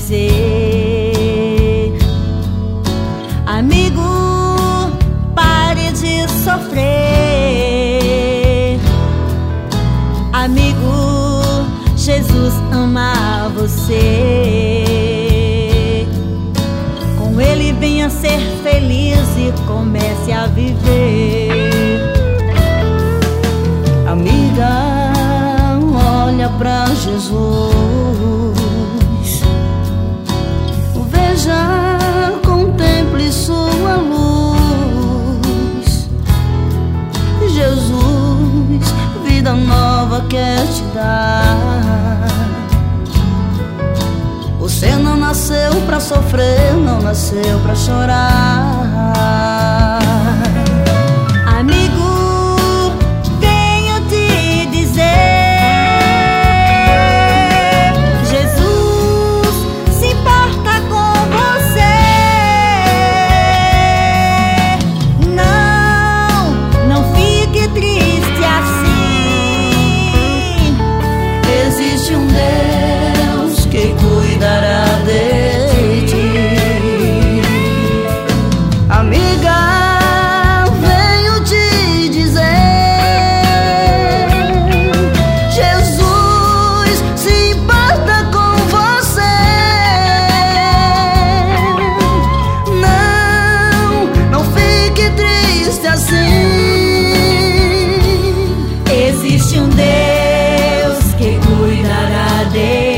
dizer: amigo, pare de sofrer. Amigo, Jesus ama você. Com Ele venha ser feliz e comece a viver. Amiga, olha pra Jesus, veja, contemple sua luz. Jesus, vida nova quer te dar. Você não nasceu pra sofrer, não nasceu pra chorar. Amigo, venho te dizer: Jesus se importa com você. Não fique triste assim. Existe um Deus que cuidará de ti. Amiga, venho te dizer: Jesus se importa com você. Não fique triste assim. Existe um Deus que cuidará de